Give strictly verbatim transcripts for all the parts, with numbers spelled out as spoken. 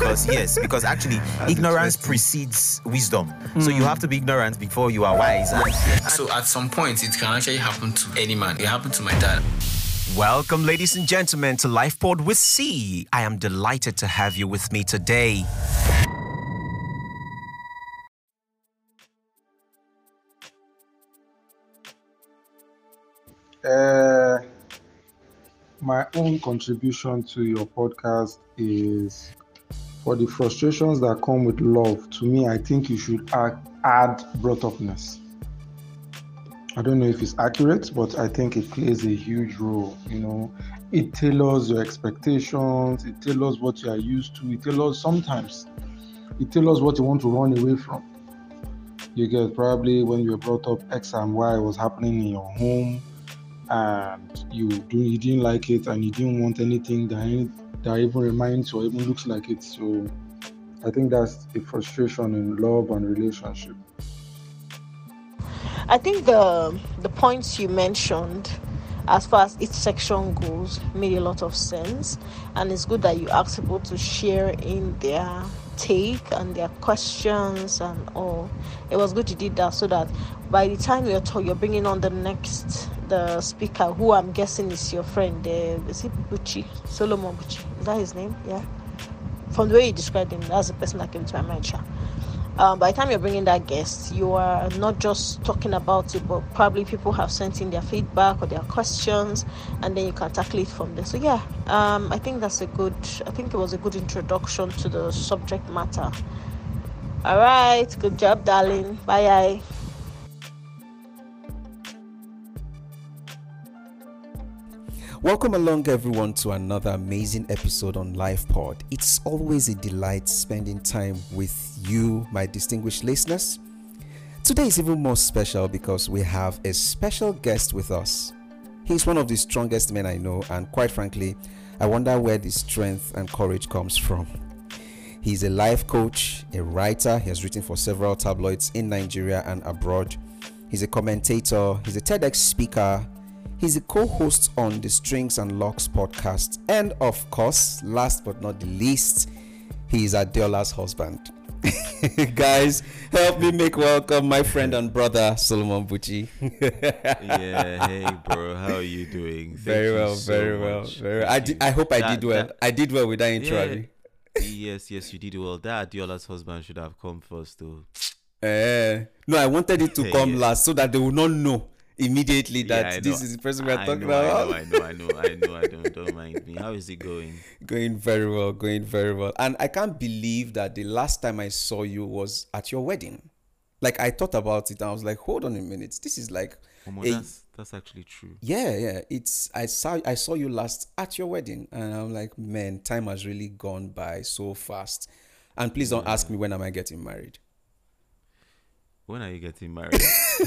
because yes, because actually ignorance precedes wisdom. Mm. So you have to be ignorant before you are wise. And, so at some point, it can actually happen to any man. It happened to my dad. Welcome, ladies and gentlemen, to LifePod with C. I am delighted to have you with me today. Uh, my own contribution to your podcast is for the frustrations that come with love. To me, I think you should add, add brought-upness. I don't know if it's accurate, but I think it plays a huge role. You know, it tailors your expectations, it tailors what you are used to, it tailors sometimes, it tailors what you want to run away from. You get probably when you were brought up, X and Y was happening in your home, and you do you didn't like it, and you didn't want anything that that even reminds or even looks like it. So I think that's a frustration in love and relationship. I think the the points you mentioned as far as each section goes made a lot of sense, and it's good that you asked people to share in their take and their questions and all. It was good you did that, so that by the time you're talk, you're bringing on the next the speaker, who I'm guessing is your friend, uh, is it Buchi? Solomon Buchi, is that his name? Yeah, from the way you described him, that's the person that came to my mind. Sure. Um, by the time you're bringing that guest, you are not just talking about it, but probably people have sent in their feedback or their questions, and then you can tackle it from there. So yeah, um, I think that's a good, I think it was a good introduction to the subject matter. All right, good job, darling. Bye. Welcome along, everyone, to another amazing episode on LifePod. It's always a delight spending time with you, my distinguished listeners. Today is even more special because we have a special guest with us. He's one of the strongest men I know, and quite frankly, I wonder where the strength and courage comes from. He's a life coach, a writer. He has written for several tabloids in Nigeria and abroad. He's a commentator. He's a TEDx speaker. He's a co-host on the Strings and Locks podcast. And of course, last but not the least, he is Adeola's husband. Guys, help me make welcome my friend and brother, Solomon Buchi. Yeah, hey bro, how are you doing? Thank very you well, so very well, much. very well. I, did, I hope I that, did well. That, I did well with that intro. yeah, yes, yes, you did well. That Adeola's husband should have come first though. Uh, no, I wanted it to come yeah. last so that they will not know immediately that yeah, this is the person we are I talking know, about. I know, I know, I know, I know. I don't, don't mind me. How is it going? Going very well, going very well. And I can't believe that the last time I saw you was at your wedding. Like, I thought about it and I was like, hold on a minute. This is like... Oh, a, that's, that's actually true. Yeah, yeah. It's I saw I saw you last at your wedding. And I'm like, man, time has really gone by so fast. And please don't yeah. ask me when am I getting married. When are you getting married?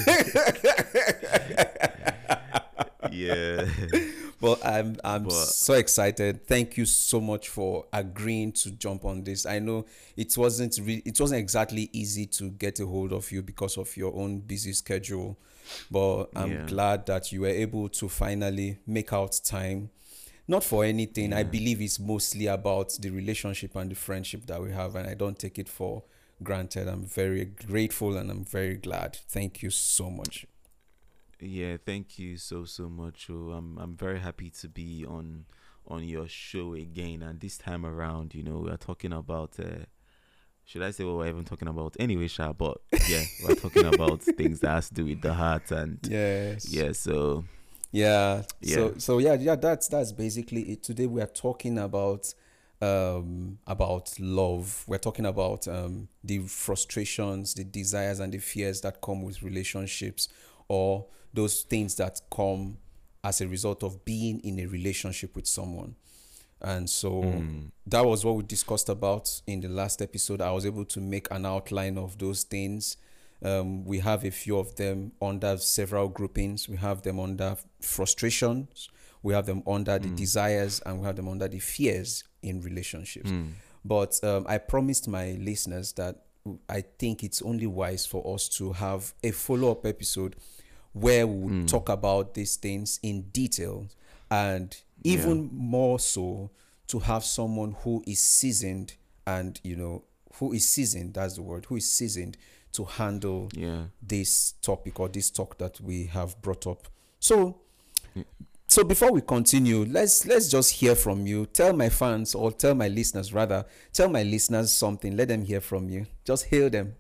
Yeah. Well, I'm I'm but, so excited. Thank you so much for agreeing to jump on this. I know it wasn't re- it wasn't exactly easy to get a hold of you because of your own busy schedule, but I'm yeah. glad that you were able to finally make out time. Not for anything. Yeah. I believe it's mostly about the relationship and the friendship that we have, and I don't take it for granted. I'm very grateful and I'm very glad. Thank you so much. Yeah, thank you so so much. Oh, I'm I'm very happy to be on on your show again, and this time around, you know, we are talking about. Uh, should I say what we're even talking about? Anyway, Sha, but yeah, we're talking about things that has to do with the heart and yes, yeah. So yeah, yeah. so so yeah, yeah. That's that's basically it. Today we are talking about um about love. We're talking about um the frustrations, the desires, and the fears that come with relationships, or those things that come as a result of being in a relationship with someone. And so mm. that was what we discussed about in the last episode. I was able to make an outline of those things. Um, we have a few of them under several groupings. We have them under frustrations. We have them under mm. the desires, and we have them under the fears in relationships. Mm. But um, I promised my listeners that I think it's only wise for us to have a follow-up episode where we would mm. talk about these things in detail, and even yeah. more so to have someone who is seasoned and you know who is seasoned, that's the word, who is seasoned to handle Yeah. this topic or this talk that we have brought up. So so before we continue, let's let's just hear from you. Tell my fans, or tell my listeners rather, tell my listeners something. Let them hear from you. Just hail them.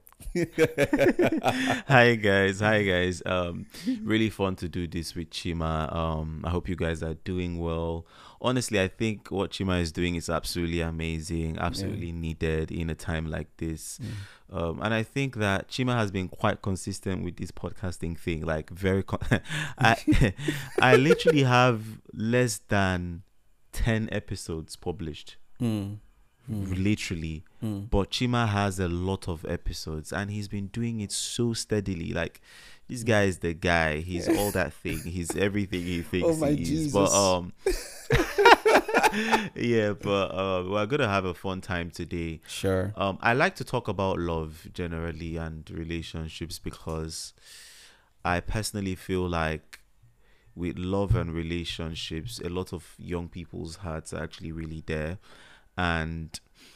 Hi guys, hi guys. Um, really fun to do this with Chima. Um, I hope you guys are doing well. Honestly, I think what Chima is doing is absolutely amazing, absolutely yeah. needed in a time like this. Mm. Um, and I think that Chima has been quite consistent with this podcasting thing. Like very, con- I, I literally have less than ten episodes published. Mm. Mm. Literally, mm. but Chima has a lot of episodes, and he's been doing it so steadily. Like, this guy is the guy. He's yeah. all that thing. He's everything he thinks oh my he Jesus. is. But um, yeah, but uh, we're gonna have a fun time today. Sure. Um, I like to talk about love generally and relationships because I personally feel like with love and relationships, a lot of young people's hearts are actually really there. And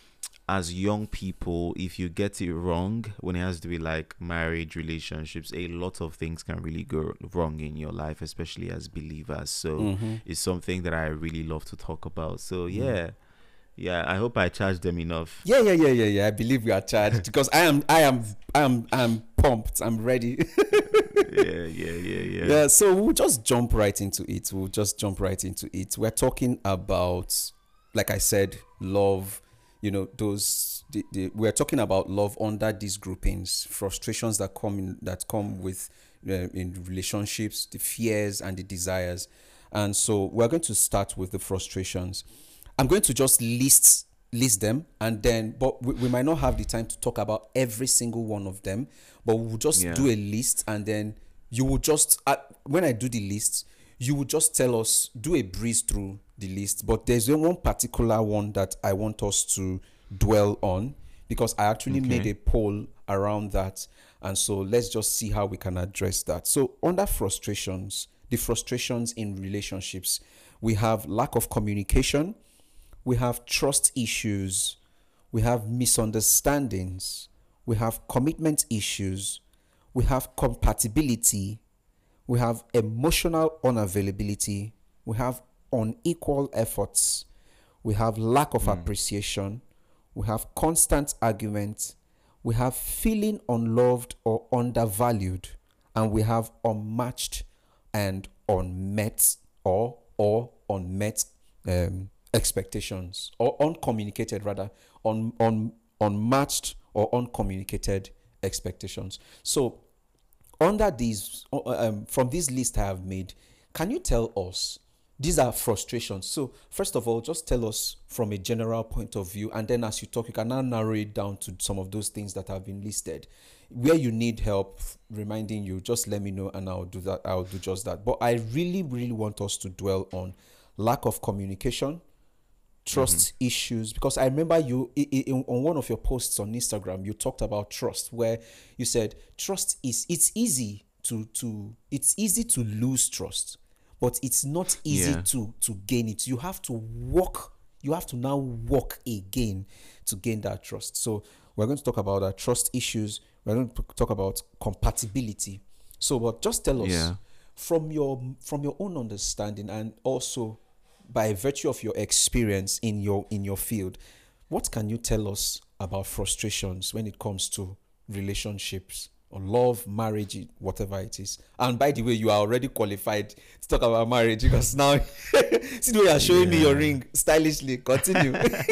as young people, if you get it wrong when it has to be like marriage, relationships, a lot of things can really go wrong in your life, especially as believers. So mm-hmm. it's something that I really love to talk about. So yeah, mm. yeah, I hope I charged them enough. Yeah, yeah, yeah, yeah, yeah. I believe we are charged because I am, I am, I am, I'm pumped. I'm ready. yeah, yeah, yeah, yeah. Yeah. So we'll just jump right into it. We'll just jump right into it. We're talking about, like I said, love, you know, those, the, the, we're talking about love under these groupings, frustrations that come in, that come with uh, in relationships, the fears and the desires. And so we're going to start with the frustrations. I'm going to just list, list them, and then, but we, we might not have the time to talk about every single one of them, but we'll just yeah. do a list, and then you will just, uh, when I do the list, you will just tell us, do a breeze through the list, but there's one particular one that I want us to dwell on because I actually okay. made a poll around that, and so let's just see how we can address that. So under frustrations, the frustrations in relationships, we have lack of communication, we have trust issues, we have misunderstandings, we have commitment issues, we have compatibility, we have emotional unavailability, we have unequal efforts, we have lack of mm. appreciation, we have constant argument, we have feeling unloved or undervalued, and we have unmatched and unmet or or unmet um, expectations, or uncommunicated rather, un, un, unmatched or uncommunicated expectations. So under these, um, from this list I have made, can you tell us, these are frustrations. So first of all, just tell us from a general point of view, and then as you talk, you can now narrow it down to some of those things that have been listed. Where you need help reminding you, just let me know and I'll do that. I'll do just that. But I really, really want us to dwell on lack of communication, trust mm-hmm. issues, because I remember you in, in, on one of your posts on Instagram, you talked about trust, where you said trust is, it's easy to, to, it's easy to lose trust, but it's not easy yeah. to, to gain it. You have to work, you have to now work again to gain that trust. So we're going to talk about our trust issues. We're going to talk about compatibility. So, but just tell us yeah. from your, from your own understanding, and also by virtue of your experience in your, in your field, what can you tell us about frustrations when it comes to relationships or love, marriage, whatever it is? And by the way, you are already qualified to talk about marriage because now, see the way you're showing yeah. me your ring stylishly. Continue.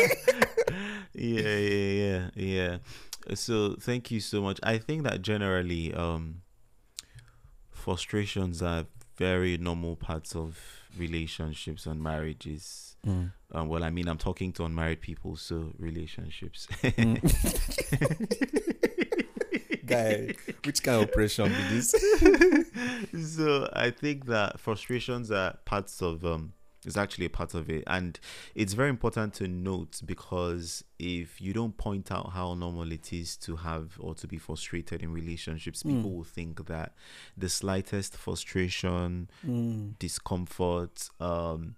yeah, yeah, yeah, yeah. So thank you so much. I think that generally, um, frustrations are very normal parts of relationships and marriages. Mm. Um, well, I mean, I'm talking to unmarried people, so relationships. Mm. Guy, which kind of operation be this? So I think that frustrations are parts of um is actually a part of it, and it's very important to note, because if you don't point out how normal it is to have or to be frustrated in relationships, mm. people will think that the slightest frustration, mm. discomfort, um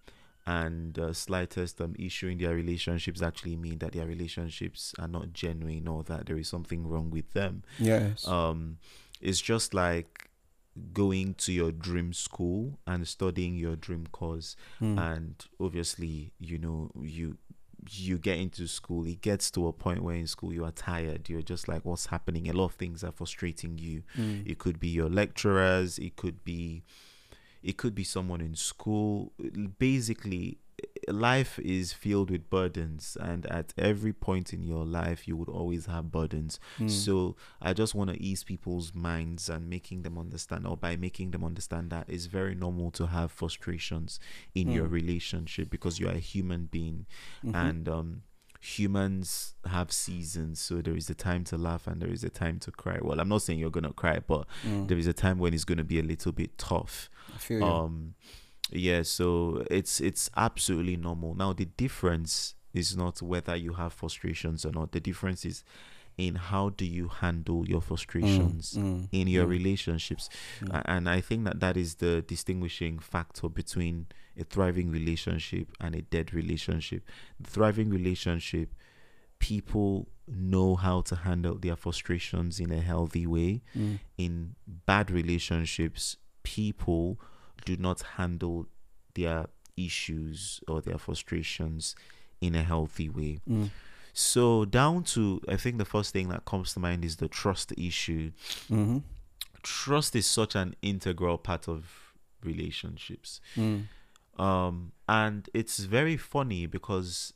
and uh, slightest um, issue in their relationships actually mean that their relationships are not genuine or that there is something wrong with them. Yes. Um, it's just like going to your dream school and studying your dream course, Mm. and obviously, you know, you you get into school, it gets to a point where in school you are tired, you're just like, what's happening? A lot of things are frustrating you. Mm. It could be your lecturers, it could be it could be someone in school. Basically, life is filled with burdens, and at every point in your life you would always have burdens. Mm. So I just want to ease people's minds and making them understand, or by making them understand that it's very normal to have frustrations in your Mm. relationship, because you are a human being. Mhm. And um humans have seasons, so there is a time to laugh and there is a time to cry. Well, I'm not saying you're gonna cry, but Mm. there is a time when it's gonna be a little bit tough. I feel you. um yeah, so it's it's absolutely normal. Now the difference is not whether you have frustrations or not. The difference is in how do you handle your frustrations mm, in your mm. relationships. Mm. A- and I think that that is the distinguishing factor between a thriving relationship and a dead relationship. The thriving relationship, people know how to handle their frustrations in a healthy way. Mm. In bad relationships, people do not handle their issues or their frustrations in a healthy way. Mm. So down to, I think the first thing that comes to mind is the trust issue. Mm-hmm. Trust is such an integral part of relationships. Mm. Um, and it's very funny because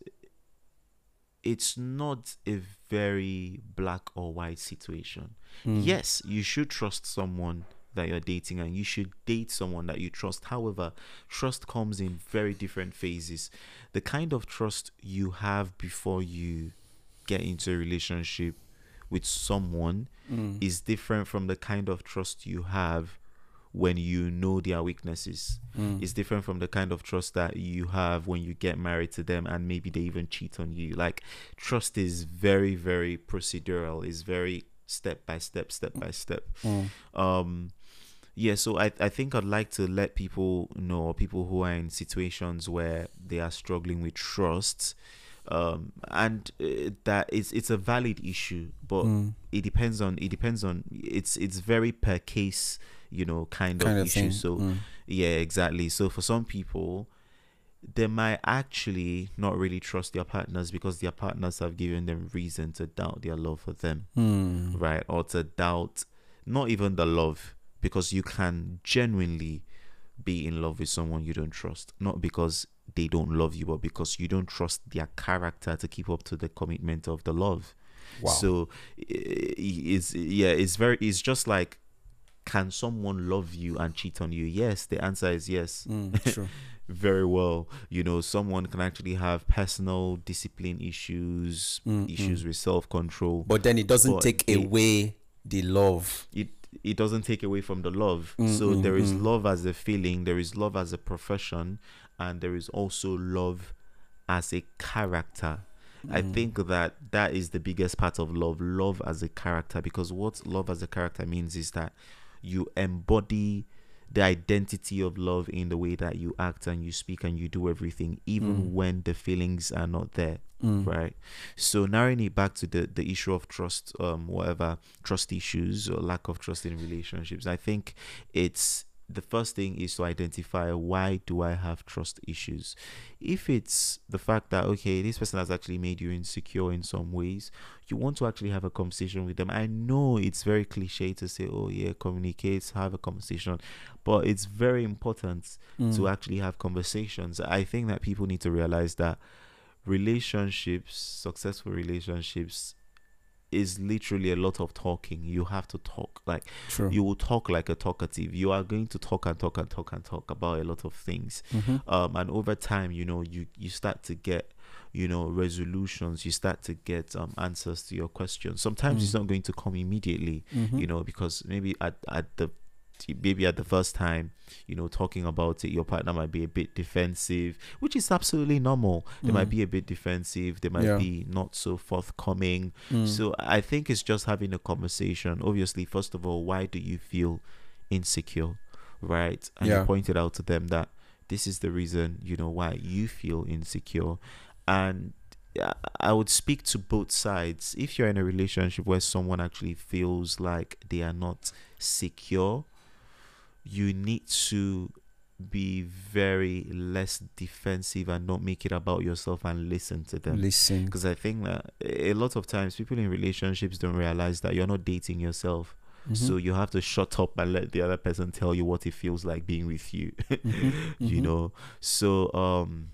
it's not a very black or white situation. Mm. Yes, you should trust someone that you're dating, and you should date someone that you trust. However, trust comes in very different phases. The kind of trust you have before you get into a relationship with someone Mm. is different from the kind of trust you have when you know their weaknesses. Mm. It's different from the kind of trust that you have when you get married to them and maybe they even cheat on you. Like, trust is very, very procedural. It's very step by step, step by step. Mm. Um, yeah, so I, I think I'd like to let people know, or people who are in situations where they are struggling with trust, um, and uh, that it's it's a valid issue, but Mm. it depends on it depends on it's it's very per case, you know, kind, Kind of, of issue. thing. So Mm. yeah, exactly. So for some people, they might actually not really trust their partners because their partners have given them reason to doubt their love for them, Mm. right? Or to doubt not even the love, because you can genuinely be in love with someone you don't trust, not because they don't love you, but because you don't trust their character to keep up to the commitment of the love. Wow. So i- it's yeah, it's very it's just like, can someone love you and cheat on you? Yes, the answer is yes. Mm. True. Very well. You know, someone can actually have personal discipline issues, Mm, issues with self-control, But then it doesn't But take they- away the love. it it doesn't take away from the love. Mm, So mm, there is mm. love as a feeling, there is love as a profession, and there is also love as a character. I Mm. think that that is the biggest part of love, love as a character, because what love as a character means is that you embody the identity of love in the way that you act and you speak and you do everything, even Mm. when the feelings are not there. Mm. Right. So narrowing it back to the the issue of trust, um whatever trust issues or lack of trust in relationships, I think it's the first thing is to identify, why do I have trust issues? If it's the fact that, okay, this person has actually made you insecure in some ways, you want to actually have a conversation with them. I know it's very cliche to say, oh yeah, communicate, have a conversation, but it's very important Mm. to actually have conversations. I think that people need to realize that relationships, successful relationships, is literally a lot of talking. You have to talk. Like, True. you will talk like a talkative. You are going to talk and talk and talk and talk about a lot of things. Mhm. Um, and over time, you know, you you start to get, you know, resolutions. You start to get um answers to your questions. Sometimes it's not going to come immediately, Mhm. you know, because maybe at at the maybe at the first time, you know, talking about it, your partner might be a bit defensive, which is absolutely normal. They might Mm. be a bit defensive. They might Yeah. be not so forthcoming. Mm. So I think it's just having a conversation. Obviously, first of all, why do you feel insecure, right? And Yeah. you pointed out to them that this is the reason, you know, why you feel insecure. And I- I would speak to both sides. If you're in a relationship where someone actually feels like they are not secure, you need to be very less defensive and not make it about yourself and listen to them. Listen. Because I think that a lot of times people in relationships don't realize that you're not dating yourself. Mm-hmm. So you have to shut up and let the other person tell you what it feels like being with you. Mm-hmm. You Mhm. know. So um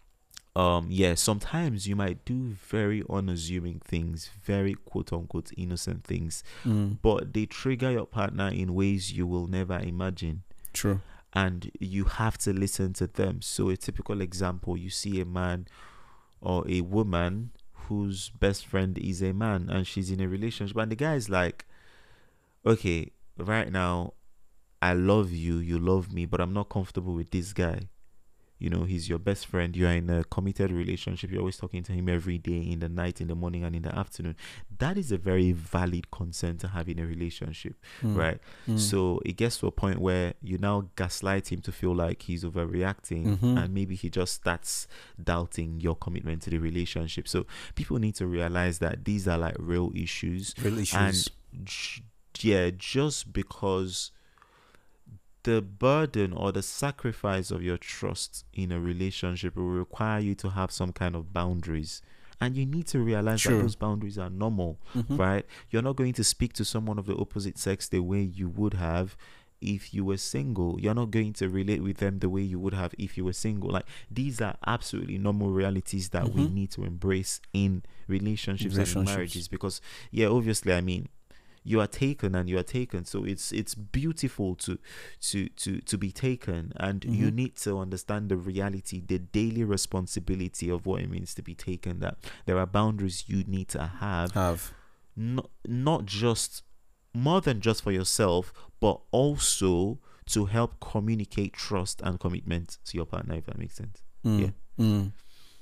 um yeah, sometimes you might do very unassuming things, very quote unquote innocent things, Mm. but they trigger your partner in ways you will never imagine. True. And you have to listen to them. So a typical example, you see a man or a woman whose best friend is a man and she's in a relationship, and the guy is like, okay, right now I love you, you love me, but I'm not comfortable with this guy. You know, he's your best friend, you're in a committed relationship, you're always talking to him every day, in the night, in the morning, and in the afternoon. That is a very valid concern to have in a relationship, Mm. right? Mm. So it gets to a point where you now gaslight him to feel like he's overreacting, Mhm. and maybe he just starts doubting your commitment to the relationship. So people need to realize that these are like real issues. Real issues. And j- yeah, just because the burden or the sacrifice of your trust in a relationship will require you to have some kind of boundaries. And you need to realize True. that those boundaries are normal, Mhm. right? You're not going to speak to someone of the opposite sex the way you would have if you were single. You're not going to relate with them the way you would have if you were single. Like, these are absolutely normal realities that we Mhm. need to embrace in relationships, and in Relationships. marriages. Because, yeah, obviously, I mean, you are taken and you are taken, so it's it's beautiful to to to to be taken, and you Mhm. need to understand the reality, the daily responsibility of what it means to be taken, that there are boundaries you need to have, Have. not not just more than just for yourself, but also to help communicate trust and commitment to your partner, if that makes sense. Mm. Yeah. Mm.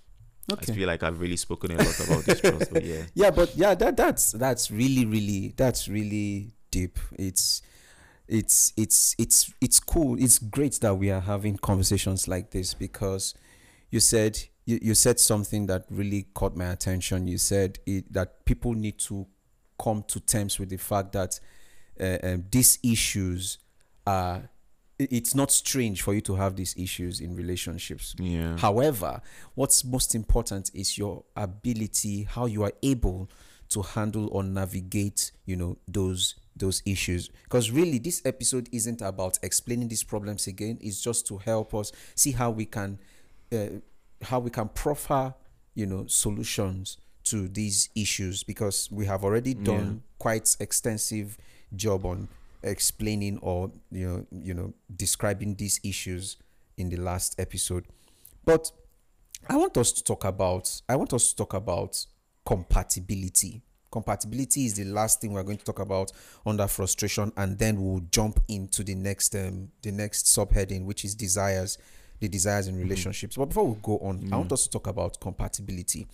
I Okay. feel like I've really spoken a lot about this trust, but yeah. Yeah, but yeah, that that's that's really really that's really deep. It's it's it's it's it's cool. It's great that we are having conversations like this, because you said you, you said something that really caught my attention. You said it, that people need to come to terms with the fact that uh, um, these issues are. it- It's not strange for you to have these issues in relationships. Yeah. However, what's most important is your ability, how you are able to handle or navigate, you know, those those issues. Because really, this episode isn't about explaining these problems again. It's just to help us see how we can, uh, how we can proffer, you know, solutions to these issues. Because we have already done Yeah. quite extensive job on explaining or you know you know describing these issues in the last episode. But I want us to talk about I want us to talk about compatibility. Compatibility is the last thing we're going to talk about under frustration, and then we'll jump into the next um the next subheading, which is desires, the desires in relationships. But before we go on, I want us to talk about compatibility.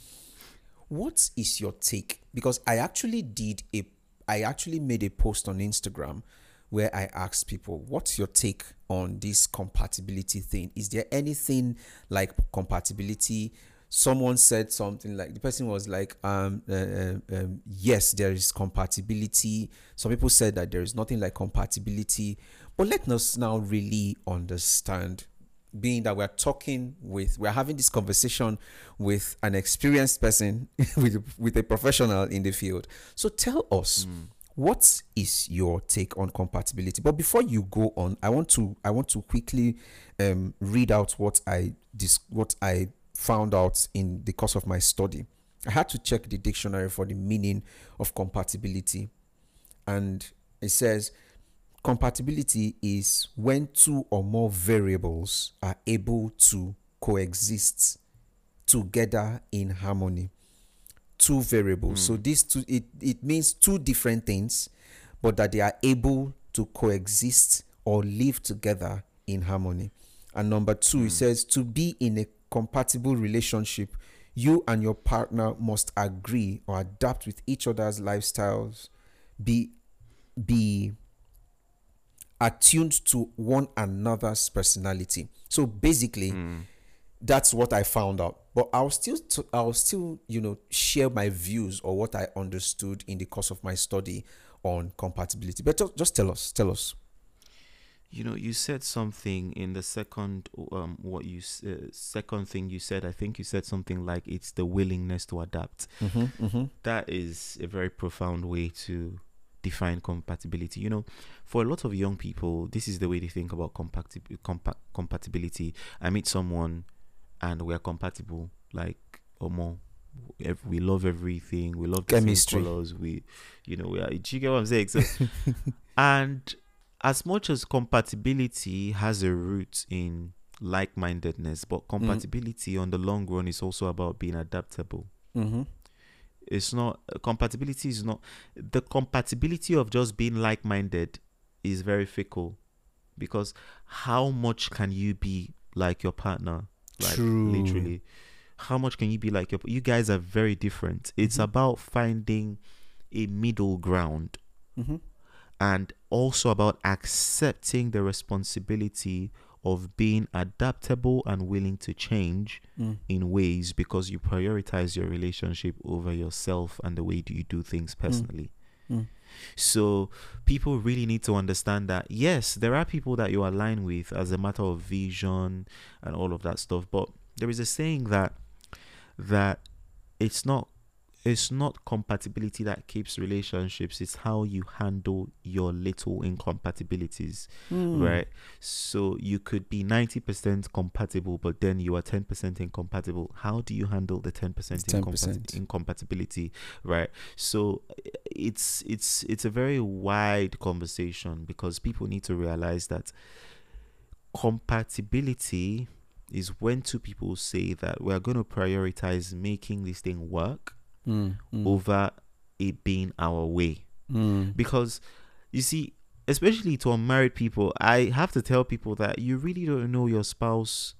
What is your take? Because I actually did a I actually made a post on Instagram where I asked people, what's your take on this compatibility thing? Is there anything like compatibility? Someone said something like, the person was like, um, uh, uh, um, yes, there is compatibility. Some people said that there is nothing like compatibility. But let us now really understand, being that we're talking with, we're having this conversation with an experienced person, with, with a professional in the field. So tell us, what is your take on compatibility? But before you go on, I want to I want to quickly um, read out what I dis- what I found out in the course of my study. I had to check the dictionary for the meaning of compatibility, and it says compatibility is when two or more variables are able to coexist together in harmony. Two variables. So this two it, it means two different things, but that they are able to coexist or live together in harmony. And number two, it says to be in a compatible relationship, you and your partner must agree or adapt with each other's lifestyles, be be attuned to one another's personality. So basically, mm. that's what I found out. But I'll still, t- I'll still, you know, share my views or what I understood in the course of my study on compatibility. But just tell us, tell us. You know, you said something in the second, um, what you uh, second thing you said. I think you said something like it's the willingness to adapt. Mm-hmm, mm-hmm. That is a very profound way to define compatibility. You know, for a lot of young people, this is the way they think about compati- compa- compatibility. I meet someone and we are compatible, like, or more. We love everything. We love the chemistry. Same colors. We, you know, we are. Do you get what I'm saying? So, and as much as compatibility has a root in like-mindedness, but compatibility mm. on the long run is also about being adaptable. Mm-hmm. It's not compatibility is not the compatibility of just being like-minded is very fickle, because how much can you be like your partner? Like True. Literally, how much can you be like your? You guys are very different. It's mm-hmm. about finding a middle ground, mm-hmm. and also about accepting the responsibility of being adaptable and willing to change mm. in ways, because you prioritize your relationship over yourself and the way do you do things personally. Mm. Mm. So people really need to understand that, yes, there are people that you align with as a matter of vision and all of that stuff, but there is a saying that that it's not it's not compatibility that keeps relationships, it's how you handle your little incompatibilities. Mm. Right? So you could be ninety percent compatible, but then you are ten percent incompatible. How do you handle the ten percent incompat- incompatibility? Right? So it's it's it's a very wide conversation, because people need to realize that compatibility is when two people say that we're going to prioritize making this thing work mm, mm. over it being our way. Mm. Because you see, especially to unmarried people, I have to tell people that you really don't know your spouse.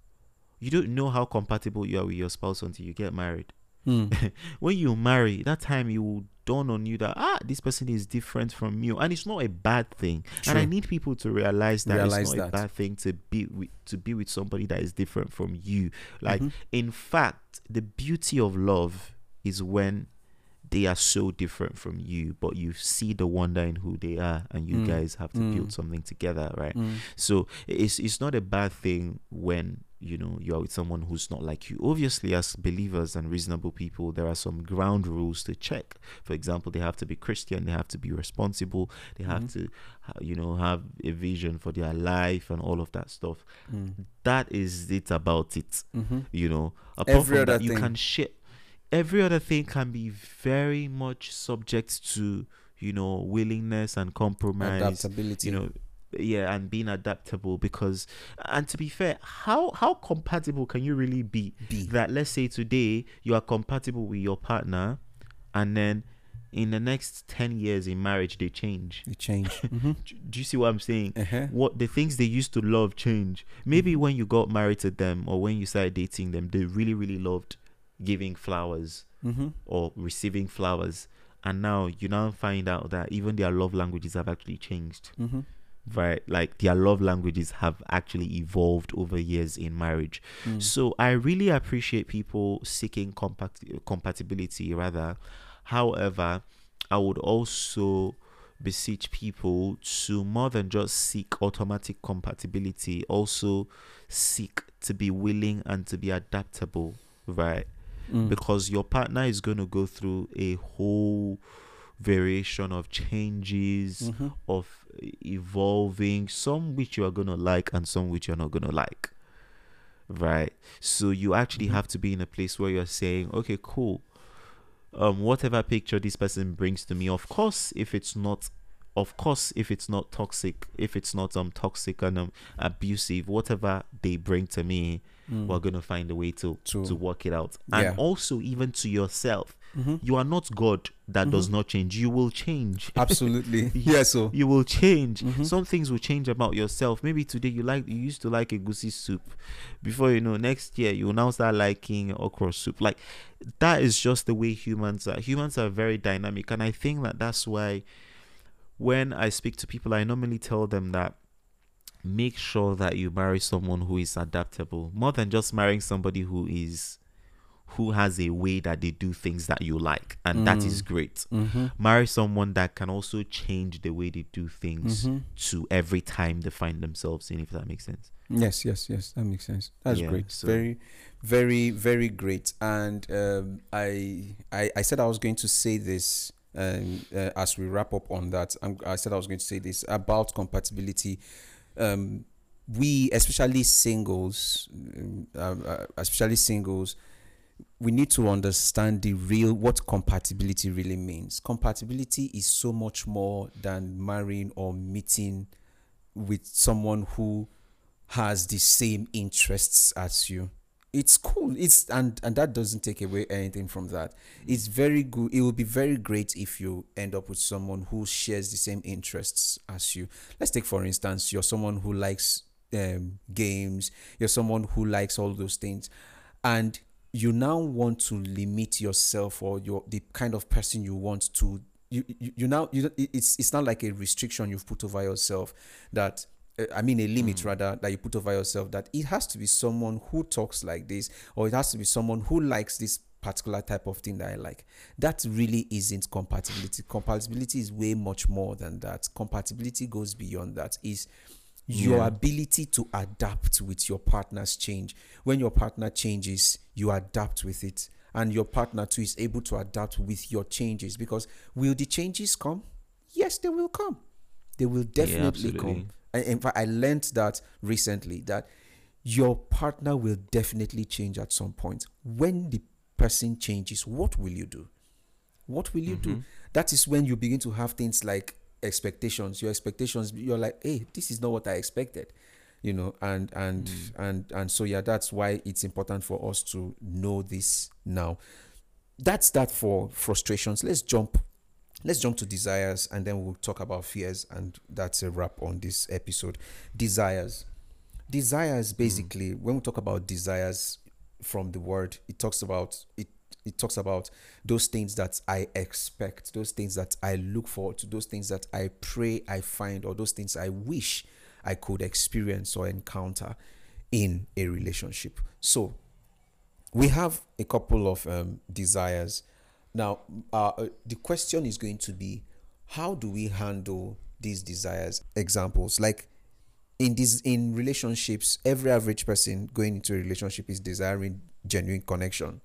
You don't know how compatible you are with your spouse until you get married. Mm. When you marry, that time you will dawn on you that ah this person is different from you, and it's not a bad thing. True. And I need people to realize that realize it's not that. a bad thing to be with to be with somebody that is different from you. Like, mm-hmm. in fact, the beauty of love is when they are so different from you, but you see the wonder in who they are, and you mm. guys have to mm. build something together, right? Mm. So it's it's not a bad thing when, you know, you're with someone who's not like you. Obviously, as believers and reasonable people, there are some ground rules to check. For example, they have to be Christian, they have to be responsible, they have mm-hmm. to, you know, have a vision for their life and all of that stuff. Mm. That is it about it. Mm-hmm. You know, apart Every from other that, you thing. can share. Every other thing can be very much subject to, you know, willingness and compromise, adaptability. You know, yeah, and being adaptable. Because, and to be fair, how how compatible can you really be? be that let's say today you are compatible with your partner, and then in the next ten years in marriage they change. They change. Mm-hmm. do, do you see what I'm saying? Uh-huh. What the things they used to love change. Maybe mm-hmm. when you got married to them, or when you started dating them, they really really loved giving flowers mm-hmm. or receiving flowers, and now you now find out that even their love languages have actually changed. Mm-hmm. Right? Like, their love languages have actually evolved over years in marriage. mm. So I really appreciate people seeking compat- compatibility rather. However, I would also beseech people to, more than just seek automatic compatibility, also seek to be willing and to be adaptable, right? Mm. Because your partner is going to go through a whole variation of changes, mm-hmm. of evolving, some which you are going to like and some which you're not going to like, right? So you actually mm-hmm. have to be in a place where you're saying, okay, cool, um whatever picture this person brings to me, of course if it's not of course if it's not toxic, if it's not um toxic and um abusive, whatever they bring to me, mm. we're gonna find a way to to, to work it out. Yeah. And also, even to yourself, mm-hmm. you are not God that mm-hmm. does not change. You will change. Absolutely. Yeah, so you will change. Mm-hmm. Some things will change about yourself. Maybe today you like you used to like egusi soup, before you know, next year you will now start liking okra soup. Like, that is just the way humans are. Humans are very dynamic, and I think that that's why when I speak to people, I normally tell them that make sure that you marry someone who is adaptable, more than just marrying somebody who is who has a way that they do things that you like, and mm. that is great. Mm-hmm. Marry someone that can also change the way they do things mm-hmm. to every time they find themselves in, if that makes sense. Yes, yes, yes, that makes sense. That's yeah, great. So. Very, very, very great. And um, I, I, I said I was going to say this, um, uh, as we wrap up on that. I'm, I said I was going to say this about compatibility. Um, we, especially singles, uh, uh, especially singles. We need to understand the real, what compatibility really means. Compatibility is so much more than marrying or meeting with someone who has the same interests as you. It's cool. It's and and that doesn't take away anything from that. It's very good. It will be very great if you end up with someone who shares the same interests as you. Let's take, for instance, you're someone who likes um, games. You're someone who likes all those things, and you now want to limit yourself, or your the kind of person you want to you you, you now you it's it's not like a restriction you've put over yourself, that uh, I mean a limit mm. rather, that you put over yourself, that it has to be someone who talks like this, or it has to be someone who likes this particular type of thing that I like. That really isn't compatibility. Compatibility is way much more than that. Compatibility goes beyond that. Is your yeah. ability to adapt with your partner's change. When your partner changes, you adapt with it, and your partner too is able to adapt with your changes. Because will the changes come? Yes, they will come. They will definitely yeah, come. And in fact, I learned that recently, that your partner will definitely change at some point. When the person changes, what will you do? What will you mm-hmm. do? That is when you begin to have things like expectations. Your expectations, you're like, hey, this is not what I expected, you know, and and mm. and and so yeah, that's why it's important for us to know this now. That's that for frustrations. Let's jump let's jump to desires, and then we'll talk about fears, and that's a wrap on this episode. Desires desires basically, mm. when we talk about desires from the word, it talks about it It talks about those things that I expect, those things that I look forward to, those things that I pray I find, or those things I wish I could experience or encounter in a relationship. So we have a couple of um, desires. Now, uh, the question is going to be, how do we handle these desires? Examples, like in these in relationships, every average person going into a relationship is desiring genuine connection.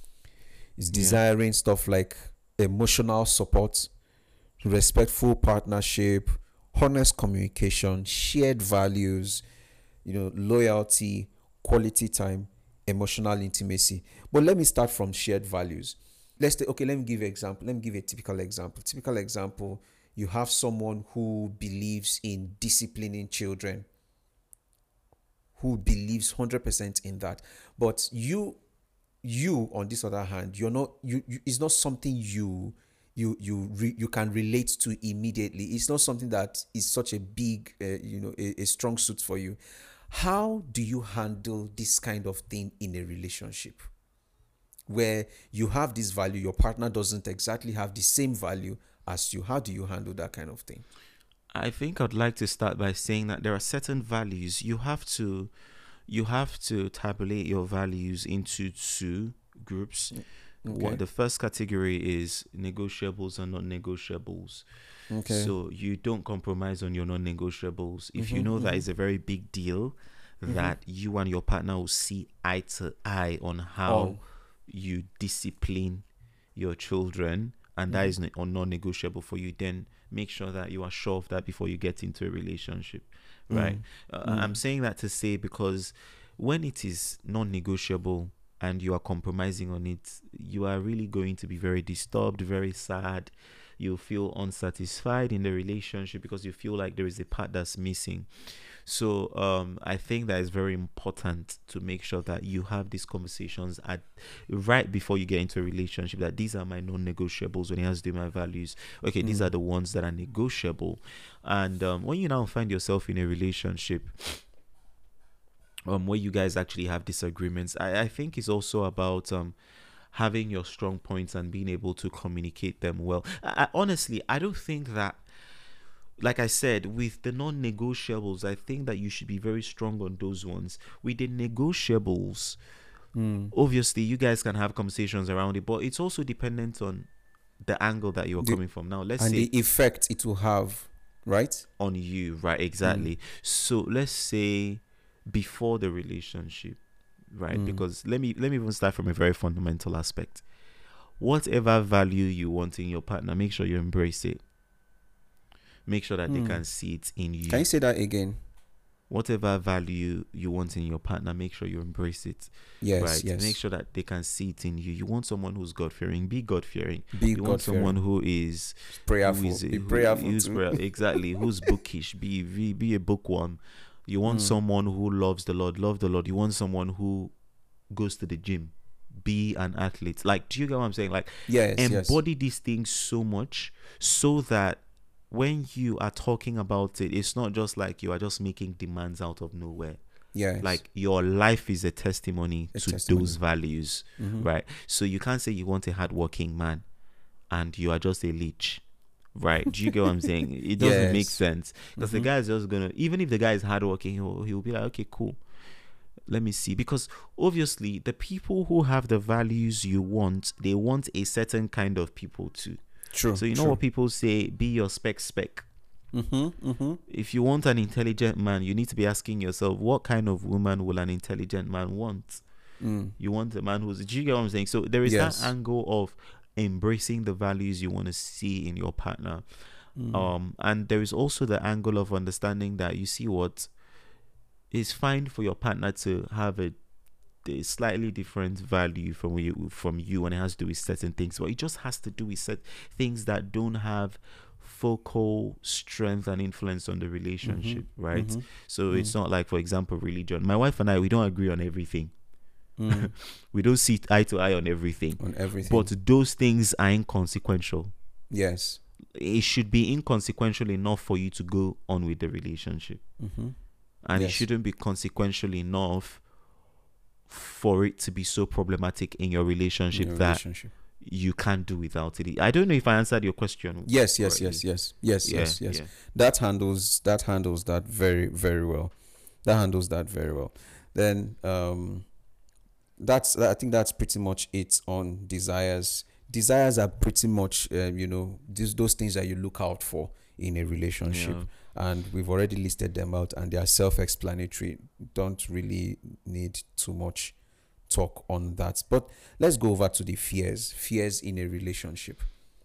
Is desiring yeah. stuff like emotional support, respectful partnership, honest communication, shared values, you know, loyalty, quality time, emotional intimacy. But let me start from shared values. Let's take, okay, let me give an example. Let me give a typical example. Typical example, you have someone who believes in disciplining children, who believes one hundred percent in that. But you You, on this other hand, you're not. You, you it's not something you, you, you, re, you can relate to immediately. It's not something that is such a big, uh, you know, a, a strong suit for you. How do you handle this kind of thing in a relationship, where you have this value, your partner doesn't exactly have the same value as you? How do you handle that kind of thing? I think I'd like to start by saying that there are certain values you have to. You have to tabulate your values into two groups. Okay. What the first category is negotiables and non-negotiables. Okay. So you don't compromise on your non-negotiables. If mm-hmm, you know mm-hmm. that is a very big deal, mm-hmm. that you and your partner will see eye to eye on how oh. you discipline your children, and mm-hmm. that is non-negotiable for you, then make sure that you are sure of that before you get into a relationship. Right. Mm. Uh, mm. I'm saying that to say, because when it is non-negotiable and you are compromising on it, you are really going to be very disturbed, very sad. You'll feel unsatisfied in the relationship because you feel like there is a part that's missing. So um, I think that it's very important to make sure that you have these conversations at right before you get into a relationship, that these are my non-negotiables when it has to do with my values. Okay, mm. these are the ones that are negotiable. And um, when you now find yourself in a relationship um, where you guys actually have disagreements, I, I think it's also about um, having your strong points and being able to communicate them well. I, I, honestly, I don't think that like I said, with the non-negotiables, I think that you should be very strong on those ones. With the negotiables, Mm. obviously you guys can have conversations around it, but it's also dependent on the angle that you're The- coming from. Now, let's And say the effect it will have, right? on you, right? Exactly. So let's say before the relationship, right? Mm. Because let me let me even start from a very fundamental aspect. Whatever value you want in your partner, make sure you embrace it. Make sure that Mm. they can see it in you. Can you say that again? Whatever value you want in your partner, make sure you embrace it. Yes, right? yes. Make sure that they can see it in you. You want someone who's God fearing, be God fearing. Be You want God-fearing. someone who is prayerful. who is Be who- prayerful who's too. prayer- exactly, who's bookish. Be, be be a bookworm. You want Mm. someone who loves the Lord, love the Lord. You want someone who goes to the gym, be an athlete. Like, do you get what I'm saying? Like, Yes, yes. embody these things so much so that when you are talking about it, it's not just like you are just making demands out of nowhere. Yes. Like, your life is a testimony A to testimony. those values, Mhm. right? So you can't say you want a hardworking man and you are just a leech, right? Do you get what I'm saying? It doesn't make Yes. sense, because the guy is just gonna, even if the guy is hardworking, he'll, he'll be like, okay, cool, let me see. Because obviously the people who have the values you want, they want a certain kind of people too. True. So you know what people say, be your spec spec. Mm-hmm, mm-hmm. If you want an intelligent man, you need to be asking yourself, what kind of woman will an intelligent man want? Mm. You want a man who's, do you get what I'm saying? So there is Yes. that angle of embracing the values you want to see in your partner. Mm. Um, and there is also the angle of understanding that, you see what, it's fine for your partner to have a, a slightly different value from you from you when it has to do with certain things, but it just has to do with set things that don't have focal strength and influence on the relationship, right? mhm, So it's not like, for example, religion. My wife and I, we don't agree on everything. Mm. We don't see eye to eye on everything. On everything. But those things are inconsequential. yes. It should be inconsequential enough for you to go on with the relationship. Mm-hmm. And it Yes. shouldn't be consequential enough for it to be so problematic in your relationship Your that relationship. you can't do without it. I don't know if I answered your question. Yes, yes, correctly. yes, yes, yes, Yeah, yes, yes. yeah. That handles that handles that very, very well. That handles that very well. Then um, that's I think that's pretty much it on desires. Desires are pretty much um, you know these those things that you look out for in a relationship, Yeah. and we've already listed them out, and they are self-explanatory. Don't really need too much talk on that. But let's go over to the fears. Fears in a relationship.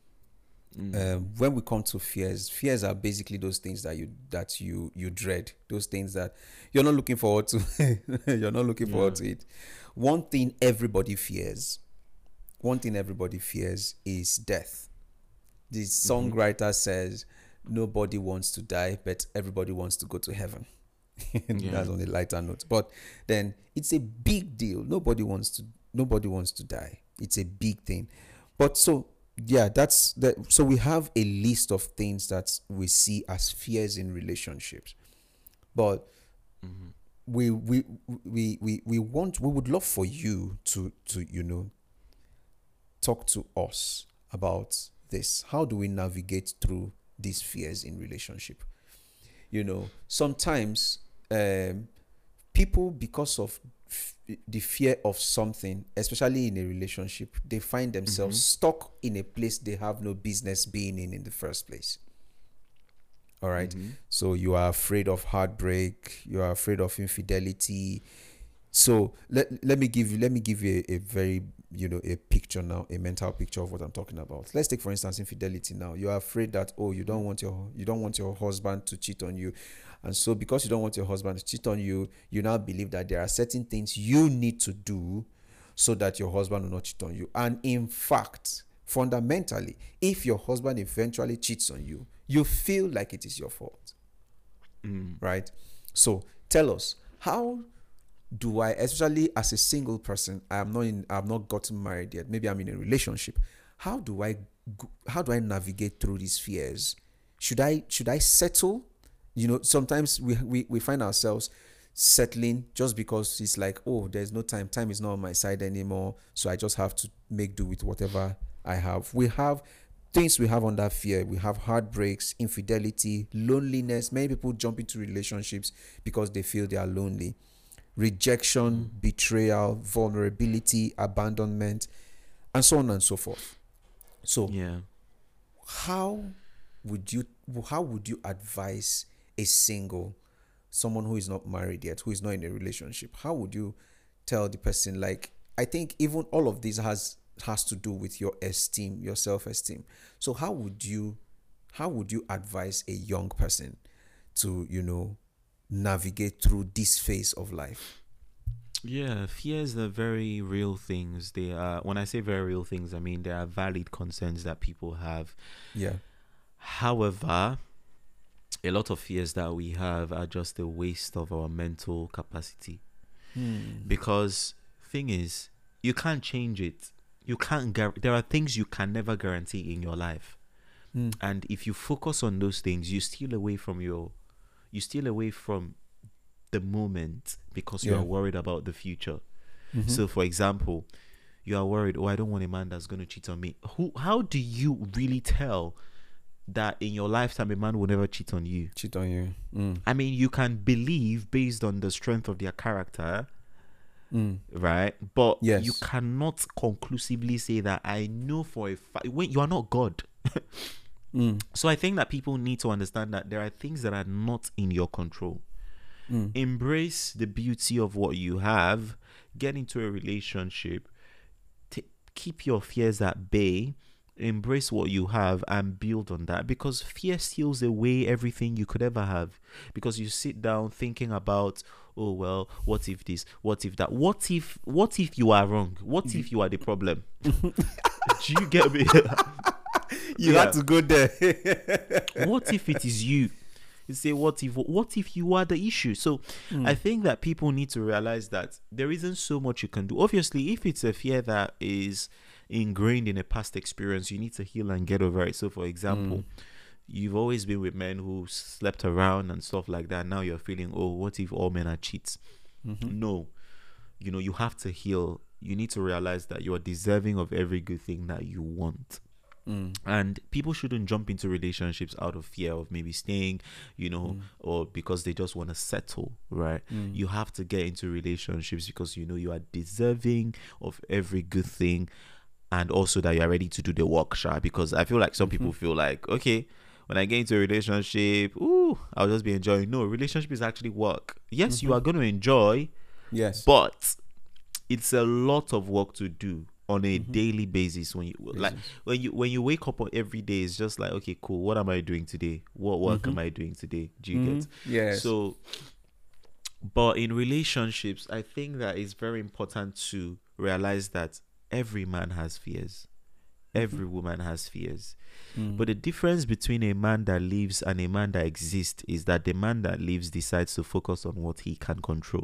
Mm. Um, when we come to fears, fears are basically those things that you that you you dread, those things that you're not looking forward to. You're not looking forward to it. One thing everybody fears, one thing everybody fears is death. The songwriter says, "Nobody wants to die, but everybody wants to go to heaven." Yeah. That's on a lighter note. But then it's a big deal. Nobody wants to. Nobody wants to die. It's a big thing. But so yeah, that's that. So we have a list of things that we see as fears in relationships. But we, we we we we want we would love for you to to you know talk to us about this. How do we navigate through these fears in relationship? You know, sometimes um, people, because of f- the fear of something, especially in a relationship, they find themselves stuck in a place they have no business being in in the first place. All right. So you are afraid of heartbreak. You are afraid of infidelity. So let, let me give you let me give you a, a very you know a picture now, a mental picture of what I'm talking about. Let's take, for instance, infidelity. Now you are afraid that, oh, you don't want your you don't want your husband to cheat on you, and so because you don't want your husband to cheat on you, you now believe that there are certain things you need to do so that your husband will not cheat on you. And in fact, fundamentally, if your husband eventually cheats on you, you feel like it is your fault. Right? So tell us, how do I, especially as a single person, I am not in, I have not gotten married yet. Maybe I'm in a relationship. How do I, go- how do I navigate through these fears? Should I, should I settle? You know, sometimes we, we, we find ourselves settling just because it's like, oh, there's no time. Time is not on my side anymore. So I just have to make do with whatever I have. We have things we have under fear. We have heartbreaks, infidelity, loneliness. Many people jump into relationships because they feel they are lonely. Rejection, betrayal, vulnerability, abandonment, and so on and so forth. So, Yeah. how would you how would you advise a single, someone who is not married yet, who is not in a relationship? How would you tell the person, like, I think even all of this has has to do with your esteem, your self-esteem. So how would you how would you advise a young person to, you know, navigate through this phase of life? Yeah, fears are very real things. They are, when I say very real things, I mean they are valid concerns that people have. Yeah. However, a lot of fears that we have are just a waste of our mental capacity. Hmm. Because thing is, you can't change it. You can't gar- there are things you can never guarantee in your life. Hmm. And if you focus on those things, you steal away from your you steal away from the moment because you Yeah. are worried about the future. Mhm. So for example, you are worried, oh, I don't want a man that's going to cheat on me. Who how do you really tell that in your lifetime a man will never cheat on you? Cheat on you. Mm. I mean, you can believe based on the strength of their character, Mm. right? But Yes. you cannot conclusively say that I know for a fact when you are not God. Mm. So I think that people need to understand that there are things that are not in your control. Mm. Embrace the beauty of what you have, get into a relationship, t- keep your fears at bay, embrace what you have and build on that, because fear steals away everything you could ever have. Because you sit down thinking about, oh well, what if this, what if that, what if what if you are wrong, what if you are the problem? Do you get me? You Yeah. had to go there. What if it is you? You say, what if what if you are the issue? So I think that people need to realize that there isn't so much you can do. Obviously, if it's a fear that is ingrained in a past experience, you need to heal and get over it. So for example, you've always been with men who slept around and stuff like that. Now you're feeling, oh, what if all men are cheats? No, you know, you have to heal. You need to realize that you are deserving of every good thing that you want. Mm. And people shouldn't jump into relationships out of fear of maybe staying, you know, or because they just want to settle, right? You have to get into relationships because you know you are deserving of every good thing, and also that you are ready to do the work, sha. Because I feel like some people feel like, okay, when I get into a relationship, ooh, I'll just be enjoying. No, relationship is actually work. Yes, you are going to enjoy, Yes. but it's a lot of work to do on a daily basis. When you like when you when you wake up on every day, it's just like, okay, cool, what am I doing today? What work am I doing today? Do you get? Yes. So but in relationships, I think that it's very important to realize that every man has fears, every woman has fears. But the difference between a man that lives and a man that exists is that the man that lives decides to focus on what he can control.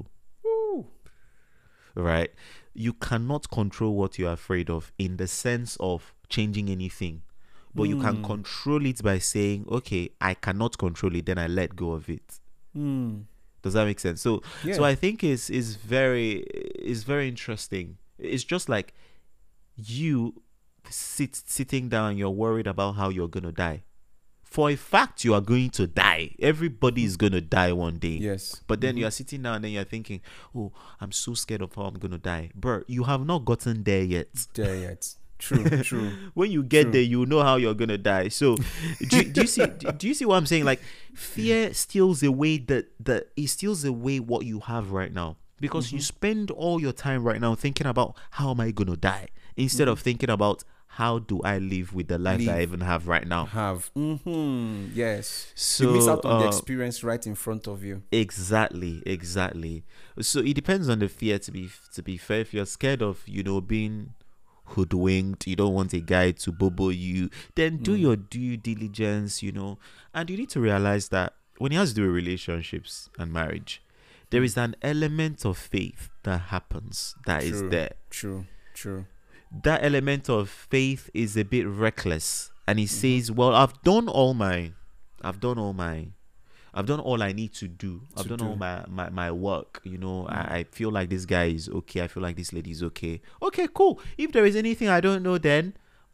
Right? You cannot control what you're afraid of in the sense of changing anything, but you can control it by saying, okay, I cannot control it, then I let go of it. Mm. Does that make sense? So Yeah. so I think it's is very is very interesting. It's just like you sit sitting down, you're worried about how you're gonna die. For a fact, you are going to die. Everybody is going to die one day. Yes. But then you are sitting down and then you're thinking, oh, I'm so scared of how I'm going to die. Bro, you have not gotten there yet. There yet. True, true. When you get True. there, you know how you're going to die. So do, do you see do, do you see what I'm saying? Like, fear steals away the, the it steals away what you have right now. Because you spend all your time right now thinking about how am I going to die instead of thinking about how do I live with the life that I Live. even have right now. Have. Mm-hmm. Yes. So You miss out on the uh, experience right in front of you. Exactly, exactly. So it depends on the fear. To be to be fair, if you're scared of, you know, being hoodwinked, you don't want a guy to bobo you, then do your due diligence, you know. And you need to realize that when it has to do with relationships and marriage, there is an element of faith that happens that is True. there. True. True. That element of faith is a bit reckless, and he says, well, I've done all my I've done all my I've done all I need to do. I've To done do. all my, my, my work. You know, I, I feel like this guy is okay. I feel like this lady is okay. Okay, cool. If there is anything I don't know, then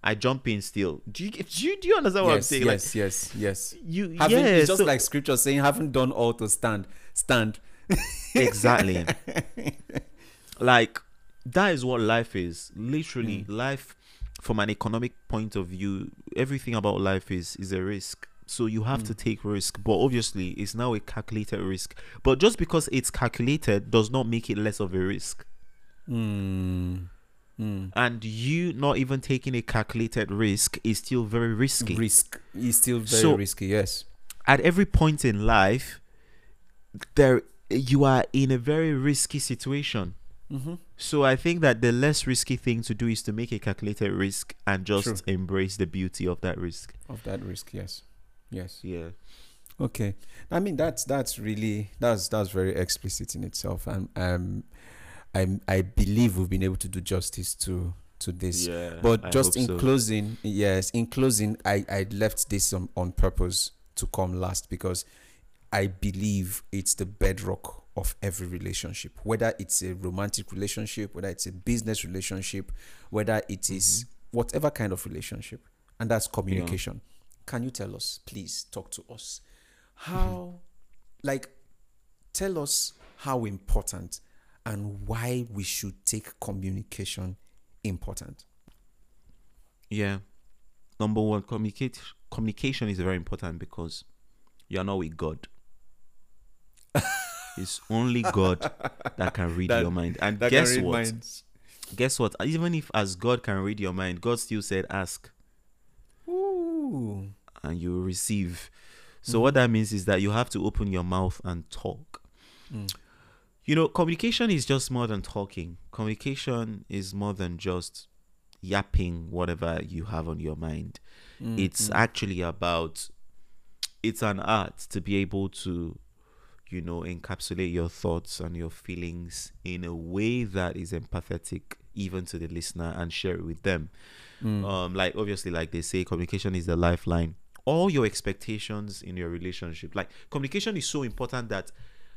I jump in still. Do you do you, do you understand what yes, I'm saying? Yes, like, yes, yes. You Having, yeah, it's just so- like scripture saying, "Haven't done all to stand, stand." Exactly. Like, that is what life is. Literally, life from an economic point of view, everything about life is is a risk. So you have to take risk, but obviously it's now a calculated risk. But just because it's calculated does not make it less of a risk. Mm. Mm. And you not even taking a calculated risk is still very risky. Risk is still very So- risky. Yes. At every point in life, there you are in a very risky situation. Mm-hmm. So I think that the less risky thing to do is to make a calculated risk and just True. embrace the beauty of that risk. Of that risk. Yes. Yes. Yeah. Okay. I mean, that's that's really that's that's very explicit in itself, and um, I I believe we've been able to do justice to to this. Yeah. But I just hope in so. closing, yes, in closing, I I left this on, on purpose to come last because I believe it's the bedrock of every relationship, whether it's a romantic relationship, whether it's a business relationship, whether it is whatever kind of relationship, and that's communication. Can you tell us, please talk to us, how, like, tell us how important and why we should take communication important. Yeah. Number one, communicate communication is very important because you are not with God. It's only God that can read That- your mind. And that guess can read what? minds. Guess what? Even if as God can read your mind, God still said ask Ooh. and you will receive. So what that means is that you have to open your mouth and talk. Mm. You know, communication is just more than talking. Communication is more than just yapping whatever you have on your mind. Mm, It's mm. actually about, it's an art to be able to, you know, encapsulate your thoughts and your feelings in a way that is empathetic even to the listener and share it with them. Mm. Um, like obviously, like they say, communication is the lifeline. All your expectations in your relationship, like communication is so important that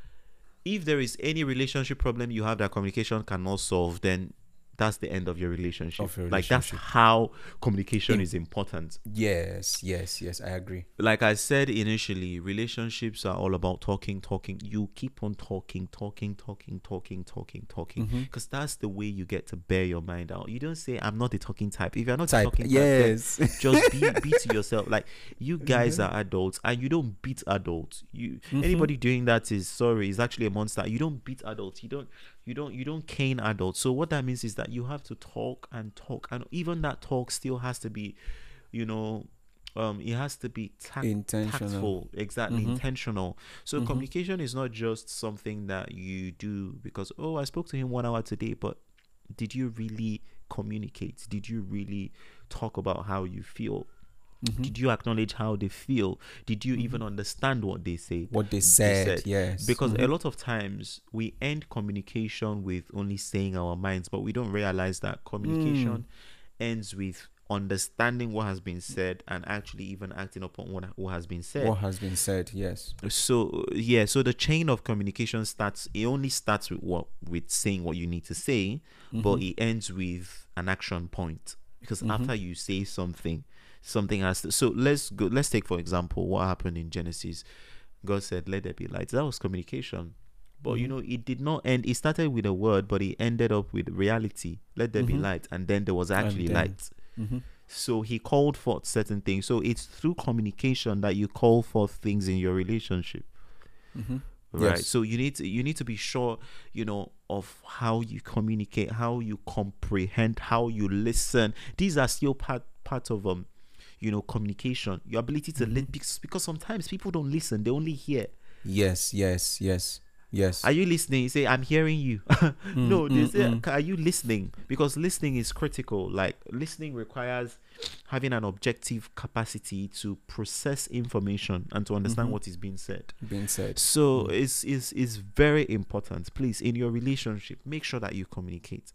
if there is any relationship problem you have that communication cannot solve, then that's the end of your relationship. Of your Like that's relationship. how communication In- is important. Yes, yes, yes, I agree. Like I said initially, relationships are all about talking, talking. You keep on talking, talking, talking, talking, talking, talking, because that's the way you get to bear your mind out. You don't say, "I'm not a talking type." If you're not a Type, talking type, yes. then just be, be to yourself. Like you guys are adults, and you don't beat adults. You anybody doing that is sorry, is actually a monster. You don't beat adults. You don't. You don't you don't cane adults. So what that means is that you have to talk and talk, and even that talk still has to be, you know, um, it has to be tact- Intentional. tactful, exactly, Mhm. intentional. So Mhm. communication is not just something that you do because oh I spoke to him one hour today, but did you really communicate? Did you really talk about how you feel? Mhm. Did you acknowledge how they feel? Did you even understand what they say? What they said, yes. Because a Mhm. lot of times we end communication with only saying our minds, but we don't realize that communication ends with understanding what has been said and actually even acting upon what, what has been said. What has been said, yes. So yeah, so the chain of communication starts, it only starts with what with saying what you need to say, but it ends with an action point. Because after you say something, something has to, so let's go let's take for example what happened in Genesis. God said let there be light. That was communication, but you know it did not end. It started with a word, but it ended up with reality. Let there be light, and then there was actually then- light. Mhm. So he called forth certain things. So it's through communication that you call forth things in your relationship, Mhm. right? Yes. So you need to you need to be sure, you know, of how you communicate, how you comprehend, how you listen. These are still part part of um you know communication, your ability to li- because, because sometimes people don't listen, they only hear. Yes, yes, yes, yes. Are you listening? You say I'm hearing you. No, they mm, say mm. are you listening? Because listening is critical. Like listening requires having an objective capacity to process information and to understand what is being said. Being said. So it's, it's, it's very important. Please, in your relationship, make sure that you communicate.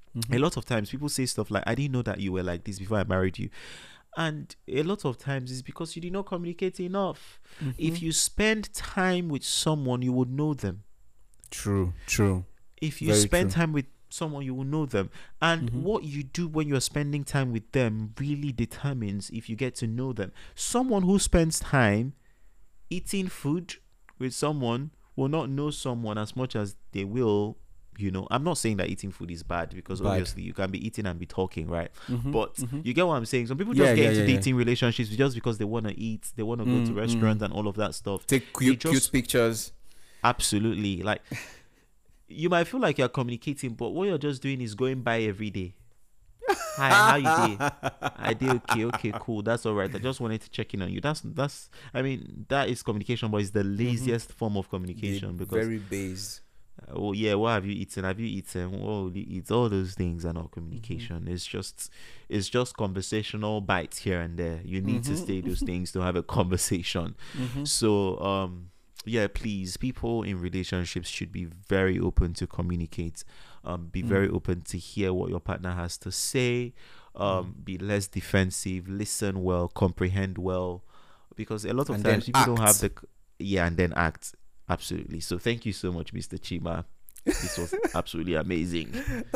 A lot of times people say stuff like, I didn't know that you were like this before I married you. And a lot of times it's because you did not communicate enough. If you spend time with someone, you would know them. True, true. If you Very spend true. time with someone, you will know them. And Mm-hmm. what you do when you're spending time with them really determines if you get to know them. Someone who spends time eating food with someone will not know someone as much as they will, you know. I'm not saying that eating food is bad, because Bad. obviously you can be eating and be talking, right? Mhm, But mhm. you get what I'm saying. Some people just Yeah, get yeah, into yeah, yeah. dating relationships just because they want to eat, they want to go Mm, to mm. restaurants and all of that stuff. Take They cute, just- cute pictures. Absolutely. Like, you might feel like you're communicating, but what you're just doing is going by every day. Hi, how you doing? I did okay, okay, cool. That's all right. I just wanted to check in on you. That's that's. I mean, that is communication, but it's the laziest form of communication The because. very base. Uh, oh yeah, what have you eaten? Have you eaten? What will you eat? All those things are not communication. It's just, it's just conversational bites here and there. You need to say those things to have a conversation. So um. Yeah, please, people in relationships should be very open to communicate. Um, be very open to hear what your partner has to say. Um, be less defensive. Listen well. Comprehend well, because a lot of And times then people don't have act. the yeah, and then act. Absolutely. So thank you so much, Mister Chima. This was absolutely amazing.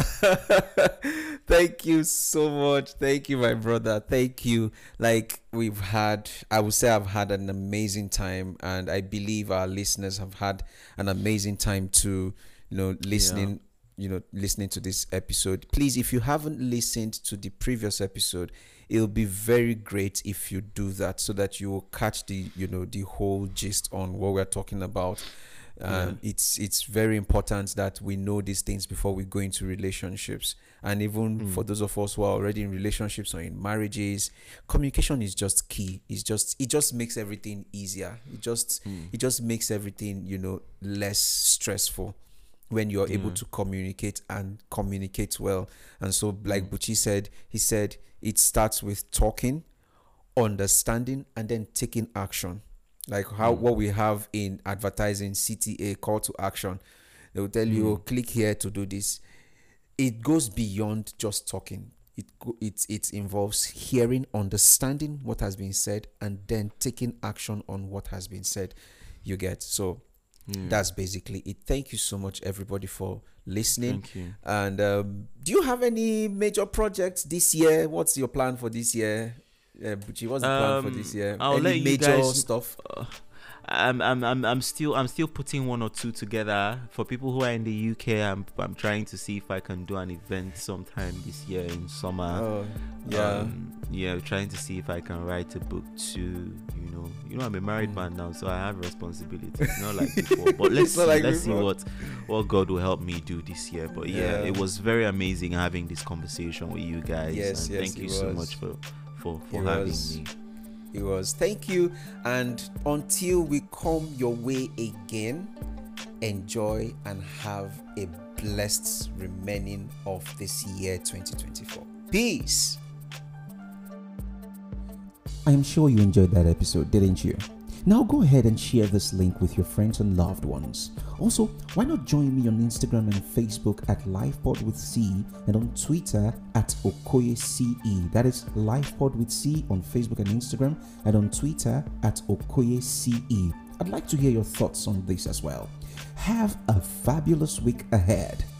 Thank you so much. Thank you, my brother. Thank you. Like, we've had, I would say I've had an amazing time, and I believe our listeners have had an amazing time to, you know, listening, you know, listening to this episode. Please, if you haven't listened to the previous episode, it'll be very great if you do that, so that you will catch the, you know, the whole gist on what we're talking about. Um, it's it's very important that we know these things before we go into relationships. And even for those of us who are already in relationships or in marriages, communication is just key. It's just it just makes everything easier. It just it just makes everything, you know, less stressful when you're able to communicate and communicate well. And so, like Buchi said, he said it starts with talking, understanding, and then taking action. Like how what we have in advertising, C T A, call to action. They will tell you, click here to do this. It goes beyond just talking. It go, it it involves hearing, understanding what has been said, and then taking action on what has been said. You get. So that's basically it. Thank you so much, everybody, for listening. Thank you. And um, do you have any major projects this year? What's your plan for this year? Uh, Buchi, what's the plan for Um, this year? I'll Any let you major guys- stuff? I'm, I'm, I'm, I'm still, I'm still putting one or two together for people who are in the U K. I'm, I'm trying to see if I can do an event sometime this year in summer. Oh, yeah. um, yeah, trying to see if I can write a book too. You know, you know, I'm a married man now, so I have responsibilities, not like before. But let's It's see, not like let's see before. what, what God will help me do this year. But yeah, Yeah. it was very amazing having this conversation with you guys. Yes, and yes, thank you it so was. much for, for, for It having was. me. It was. Thank you. And until we come your way again, enjoy and have a blessed remaining of this year twenty twenty-four. Peace. I am sure you enjoyed that episode, didn't you? Now go ahead and share this link with your friends and loved ones. Also, why not join me on Instagram and Facebook at LifePod with C and on Twitter at Okoye C E. That is LifePod with C on Facebook and Instagram, and on Twitter at Okoye C E. I'd like to hear your thoughts on this as well. Have a fabulous week ahead.